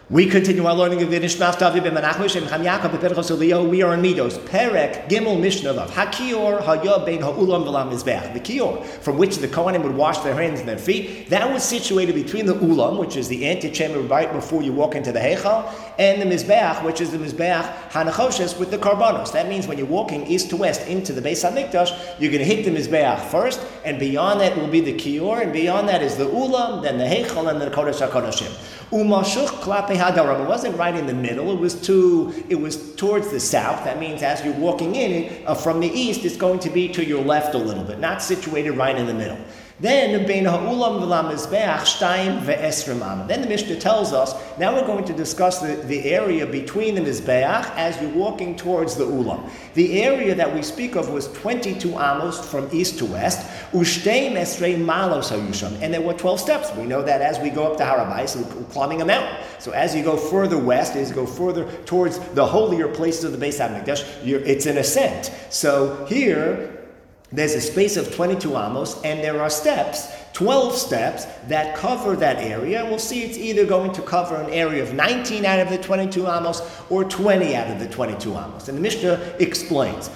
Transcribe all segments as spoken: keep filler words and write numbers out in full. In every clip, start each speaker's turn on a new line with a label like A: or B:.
A: We continue our learning of Yiddish. We are in Midos. Perek Gimel Mishnah Vav. Hakior Haya Bein Ha'ulam V'Lam Mizbeach. The kior from which the Kohanim would wash their hands and their feet, that was situated between the Ulam, which is the antechamber right before you walk into the Heichal, and the Mizbeach, which is the Mizbeach Hanachoshes with the Karbanos. That means when you're walking east to west into the Beis HaMikdash, you're going to hit the Mizbeach first, and beyond that will be the kior, and beyond that is the Ulam, then the Heichal, and the Kodesh HaKodashim. Umashuch Klape Hadaram. It wasn't right in the middle. It was to. It was towards the south. That means as you're walking in uh, from the east, it's going to be to your left a little bit, not situated right in the middle. Then Bein Ha'ulam V'Lam Mizbeach Shtayim Ve'esrim Amah. Then the Mishnah tells us, now we're going to discuss the, the area between the Mizbeach as you're walking towards the Ulam. The area that we speak of was twenty-two amos from east to west. Ushteim Esrei Malos Hayusham. And there were twelve steps. We know that as we go up to Harabais, so we're climbing a mountain. So as you go further west, as you go further towards the holier places of the Beis HaMikdash, it's an ascent. So here, there's a space of twenty-two amos, and there are steps, twelve steps, that cover that area. And we'll see it's either going to cover an area of nineteen out of the twenty-two amos or twenty out of the twenty-two amos. And the Mishnah explains,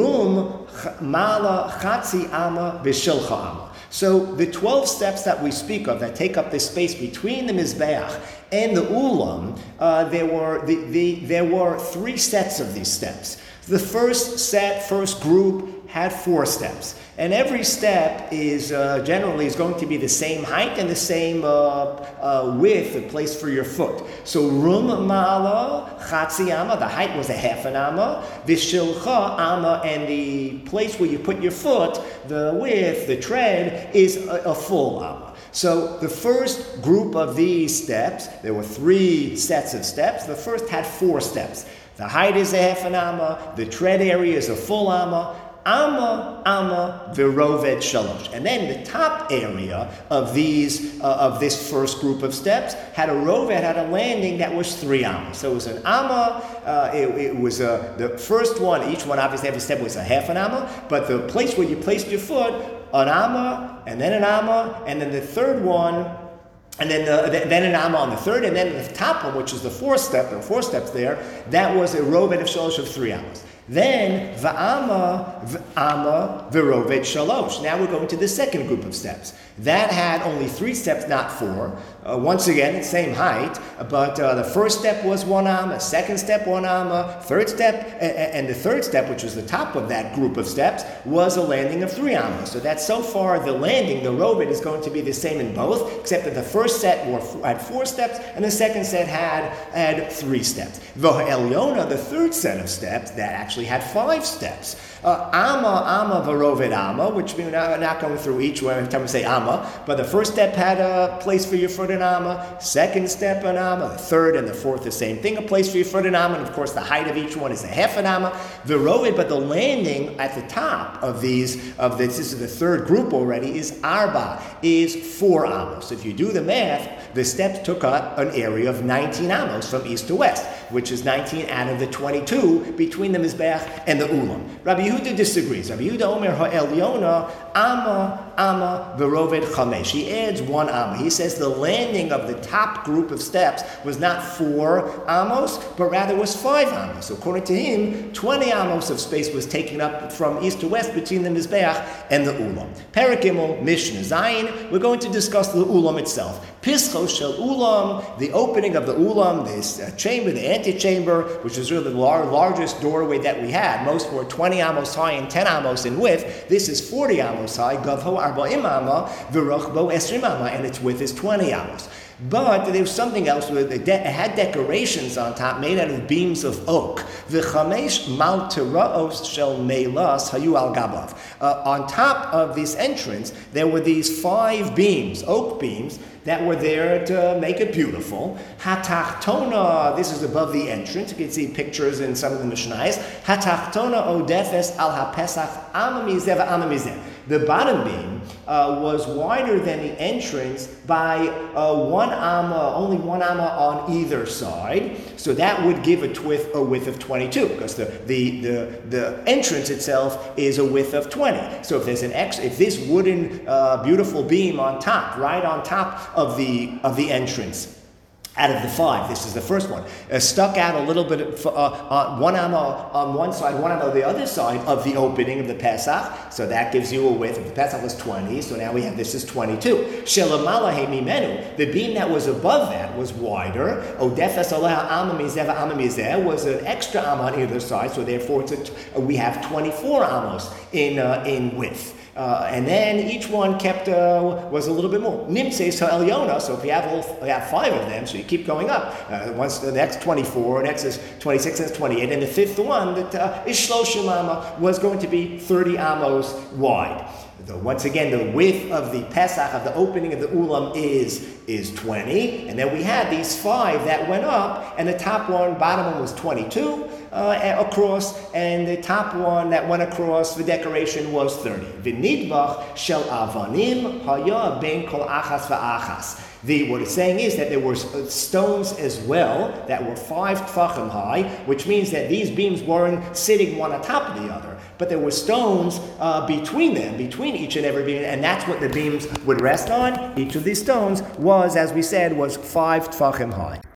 A: Rum mala chatzi ama b'shilcha ama. So the twelve steps that we speak of that take up this space between the Mizbeach and the Ulam, uh, there were the, the, there were three sets of these steps. The first set, first group, had four steps, and every step is uh, generally is going to be the same height and the same uh, uh, width, a place for your foot. So rum ma'ala chatzi ama, the height was a half an ama. V'shilcha ama, and the place where you put your foot, the width, the tread, is a, a full ama. So the first group of these steps, there were three sets of steps. The first had four steps. The height is a half an ama. The tread area is a full ama. Ama, Ama, Virovet Shalosh. And then the top area of these, uh, of this first group of steps had a rovet, had a landing that was three Amas. So it was an Ama, uh, it, it was a, the first one, each one obviously every step was a half an Ama, but the place where you placed your foot, an Ama, and then an Ama, and then the third one, and then the, then an Amma on the third, and then the top one, which is the fourth step, there were four steps there, that was a rovet of Shalosh of three Amas. Then, v'ama, v'ama, v'rovet shalosh. Now we're going to the second group of steps. That had only three steps, not four. Uh, once again, same height, but uh, the first step was one amma, second step one amma, third step, and, and the third step, which was the top of that group of steps, was a landing of three amma. So that so far the landing, the rovet, is going to be the same in both, except that the first set were, had four steps, and the second set had, had three steps. V'ha'elyona, the third set of steps, that actually had five steps. Uh, amma, amma, varovet amma, which we're not, not going through each one every time we say amma, but the first step had a place for your foot an amma, second step an amma, the third and the fourth the same thing, a place for your foot an amma, and of course the height of each one is a half an amma. Varovet, but the landing at the top of these, of this, this is the third group already, is arba, is four amos. So if you do the math, the steps took up an area of nineteen amos from east to west, which is nineteen out of the twenty-two between the Mizbeach and the Ulam. Rabbi Yehuda disagrees. Rabbi Yehuda Omer ha'elyona amma, amma, v'rovet chamesh. He adds one amma. He says the landing of the top group of steps was not four amos, but rather was five amos. So according to him, twenty amos of space was taken up from east to west between the Mizbeach and the Ulam. Perek Gimel, Mishnah Zayin, we're going to discuss the Ulam itself. Pischo shel Ulam, the opening of the Ulam, this uh, chamber, the antechamber, which is really the lar- largest doorway that we had. Most were twenty amos high and ten amos in width. This is forty amos high, gavho arba'im amma, v'rochbo esrim amma, and its width is twenty amos. But there was something else with it. It had decorations on top made out of beams of oak. V'chamesh malteraos shel meilas hayu al gabav. On top of this entrance, there were these five beams, oak beams, that were there to make it beautiful. Hatachtona, this is above the entrance. You can see pictures in some of the Mishnayos. Hatachtona odefes al hapesach amamizeh v'amamizeh. The bottom beam uh, was wider than the entrance by uh, one amma, only one amma on either side. So that would give a width, a width of twenty-two, because the, the, the, the entrance itself is a width of twenty. So if there's an ex, if this wooden uh, beautiful beam on top, right on top of the of the entrance, out of the five. This is the first one. Uh, stuck out a little bit, uh, uh, one amma on one side, one amma on the other side of the opening of the Pesach. So that gives you a width. If the Pesach was twenty, so now we have this is twenty-two. Shelamala hemimenu. The beam that was above that was wider. Odefes aleha amma mizeva amma mizeh was an extra amma on either side. So therefore, it's a t- we have twenty-four amos in uh, in width. Uh, and then each one kept uh, was a little bit more. Nimtzeis ha'elyona. So if you have all, you have five of them, so you keep going up. Uh, once the next twenty-four, next is twenty-six, and twenty-eight, and the fifth one that uh, is shloshim amma was going to be thirty amos wide. So once again, the width of the Pesach, of the opening of the Ulam is, is twenty. And then we had these five that went up, and the top one, bottom one was twenty-two uh, across, and the top one that went across, the decoration was thirty. V'nidbach shel avanim haya ben kol achas v'achas. The, what it's saying is that there were stones as well that were five tfachim high, which means that these beams weren't sitting one on top of the other, but there were stones uh, between them, between each and every beam, and that's what the beams would rest on. Each of these stones was, as we said, was five tfachim high.